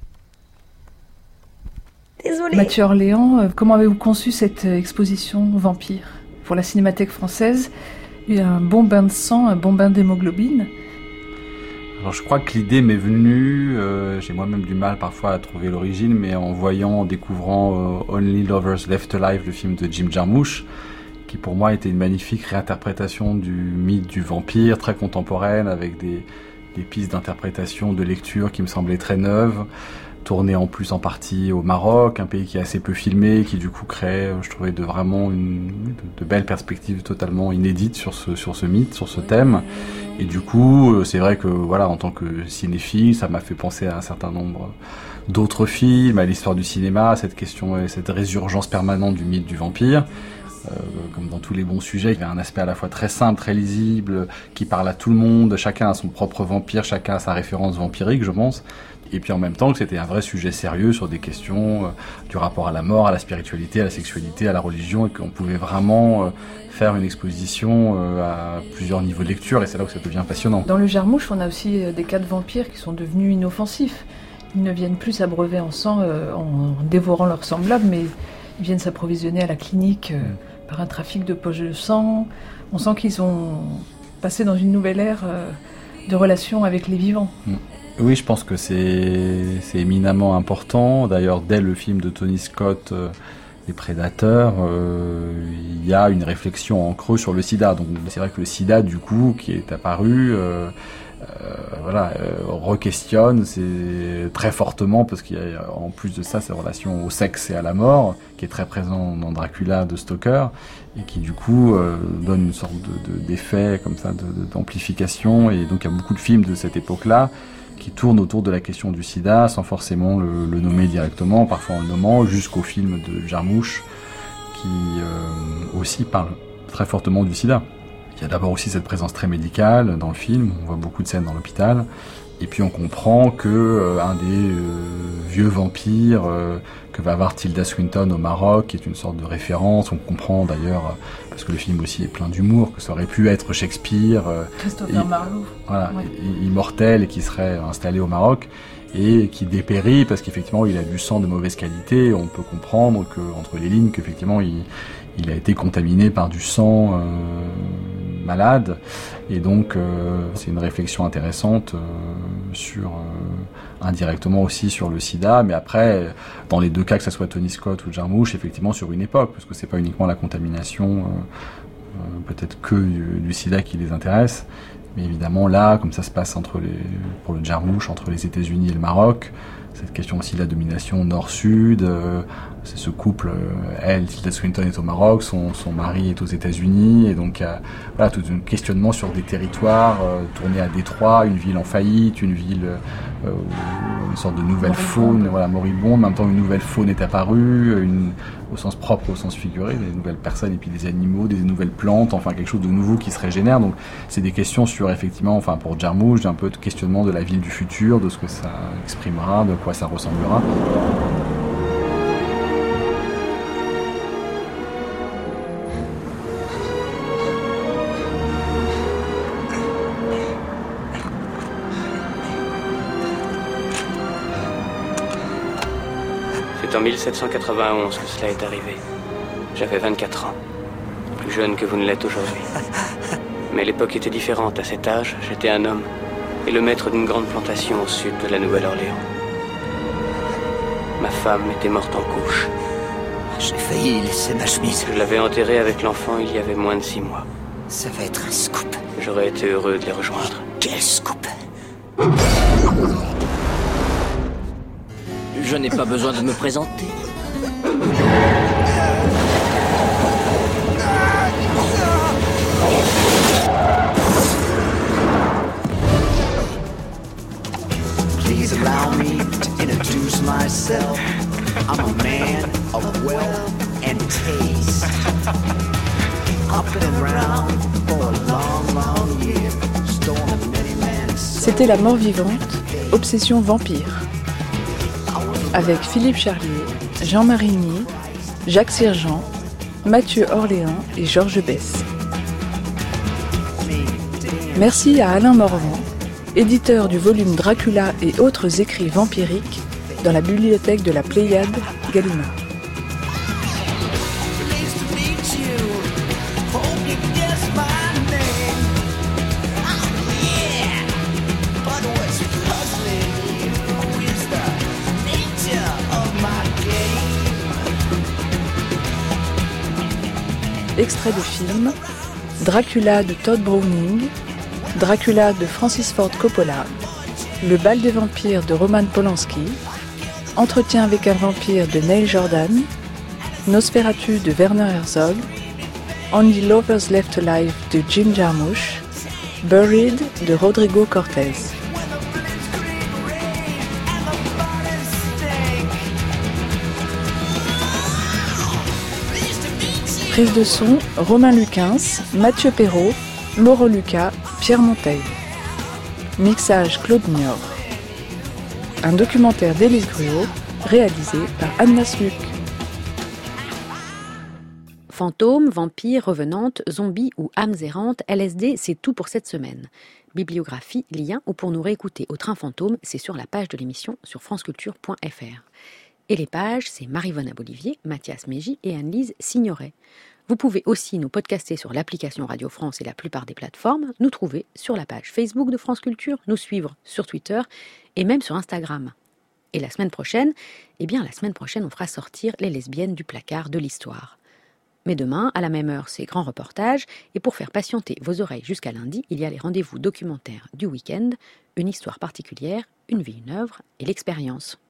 Désolée. Mathieu Orléans, comment avez-vous conçu cette exposition Vampire pour la Cinémathèque française? Il y a un bon bain de sang, un bon bain d'hémoglobine. Alors je crois que l'idée m'est venue, j'ai moi-même du mal parfois à trouver l'origine, mais en découvrant Only Lovers Left Alive, le film de Jim Jarmusch, qui pour moi était une magnifique réinterprétation du mythe du vampire, très contemporaine, avec des pistes d'interprétation, de lecture qui me semblaient très neuves, tournées en plus en partie au Maroc, un pays qui est assez peu filmé, qui du coup crée, je trouvais, de belles perspectives totalement inédites sur ce mythe, sur ce thème. Et du coup, c'est vrai que voilà, en tant que cinéphile, ça m'a fait penser à un certain nombre d'autres films, à l'histoire du cinéma, cette question, cette résurgence permanente du mythe du vampire. Comme dans tous les bons sujets, il y a un aspect à la fois très simple, très lisible, qui parle à tout le monde, chacun a son propre vampire, chacun a sa référence vampirique, je pense. Et puis en même temps que c'était un vrai sujet sérieux sur des questions du rapport à la mort, à la spiritualité, à la sexualité, à la religion, et qu'on pouvait vraiment faire une exposition à plusieurs niveaux de lecture, et c'est là où ça devient passionnant. Dans le Jarmusch, on a aussi des cas de vampires qui sont devenus inoffensifs. Ils ne viennent plus s'abreuver en sang en dévorant leurs semblables, mais ils viennent s'approvisionner à la clinique par un trafic de poches de sang. On sent qu'ils ont passé dans une nouvelle ère de relation avec les vivants. Oui, je pense que c'est éminemment important. D'ailleurs, dès le film de Tony Scott, les prédateurs, il y a une réflexion en creux sur le sida. Donc c'est vrai que le sida, du coup, qui est apparu, re-questionne très fortement, parce qu'il y a en plus de ça cette relation au sexe et à la mort, qui est très présent dans Dracula de Stoker, et qui du coup donne une sorte d'effet comme ça, d'amplification. Et donc il y a beaucoup de films de cette époque-là qui tournent autour de la question du sida, sans forcément le nommer directement, parfois en le nommant, jusqu'au film de Jarmusch, qui aussi parle très fortement du sida. Il y a d'abord aussi cette présence très médicale dans le film, on voit beaucoup de scènes dans l'hôpital, et puis on comprend que un des vieux vampires que va avoir Tilda Swinton au Maroc, qui est une sorte de référence, on comprend d'ailleurs, parce que le film aussi est plein d'humour, que ça aurait pu être Shakespeare, Christopher Marlowe, immortel, et qui serait installé au Maroc, et qui dépérit parce qu'effectivement il a du sang de mauvaise qualité. On peut comprendre que entre les lignes qu'effectivement il a été contaminé par du sang malade, et donc c'est une réflexion intéressante sur indirectement aussi sur le sida, mais après dans les deux cas, que ce soit Tony Scott ou Jarmusch, effectivement sur une époque, parce que c'est pas uniquement la contamination peut-être que du sida qui les intéresse, mais évidemment là, comme ça se passe pour le Jarmusch, entre les États-Unis et le Maroc, cette question aussi de la domination nord-sud, c'est ce couple, elle, Tilda Swinton est au Maroc, son mari est aux États-Unis, et donc voilà, tout un questionnement sur des territoires tournés à Détroit, une ville en faillite, une ville une sorte de nouvelle faune, voilà, moribonde, en même temps une nouvelle faune est apparue, au sens propre, au sens figuré, des nouvelles personnes et puis des animaux, des nouvelles plantes, enfin quelque chose de nouveau qui se régénère. Donc c'est des questions sur, effectivement, enfin pour Jarmusch, un peu de questionnement de la ville du futur, de ce que ça exprimera, de quoi ça ressemblera. C'est en 1791 que cela est arrivé. J'avais 24 ans, plus jeune que vous ne l'êtes aujourd'hui. Mais l'époque était différente. À cet âge, j'étais un homme et le maître d'une grande plantation au sud de la Nouvelle-Orléans. Ma femme était morte en couche. J'ai failli laisser ma chemise. Je l'avais enterrée avec l'enfant il y avait moins de 6 mois. Ça va être un scoop. J'aurais été heureux de les rejoindre. Quel scoop! Je n'ai pas besoin de me présenter. Please allow me to introduce myself. I'm a man of wealth and taste. Up and around for a long, long year. Stormed many men. C'était La Mort Vivante, Obsession Vampire, avec Philippe Charlier, Jean Marigny, Jacques Sirgeant, Mathieu Orléans et Georges Besse. Merci à Alain Morvan, éditeur du volume Dracula et autres écrits vampiriques dans la bibliothèque de la Pléiade Gallimard. Extrait de film, Dracula de Todd Browning, Dracula de Francis Ford Coppola, Le bal des vampires de Roman Polanski, Entretien avec un vampire de Neil Jordan, Nosferatu de Werner Herzog, Only Lovers Left Alive de Jim Jarmusch, Buried de Rodrigo Cortés. Prise de son, Romain Luquins, Mathieu Perrault, Laurent Lucas, Pierre Monteil. Mixage Claude Niort. Un documentaire d'Élise Gruot, réalisé par Anna Sluc. Fantômes, vampires, revenantes, zombies ou âmes errantes, LSD, c'est tout pour cette semaine. Bibliographie, lien ou pour nous réécouter au Train Fantôme, c'est sur la page de l'émission sur franceculture.fr. Et les pages, c'est Marie-Vonne Abolivier, Mathias Mégy et Anne-Lise Signoret. Vous pouvez aussi nous podcaster sur l'application Radio France et la plupart des plateformes, nous trouver sur la page Facebook de France Culture, nous suivre sur Twitter et même sur Instagram. Et la semaine prochaine, on fera sortir les lesbiennes du placard de l'histoire. Mais demain, à la même heure, c'est grand reportage, et pour faire patienter vos oreilles jusqu'à lundi, il y a les rendez-vous documentaires du week-end, une histoire particulière, une vie, une œuvre et l'expérience.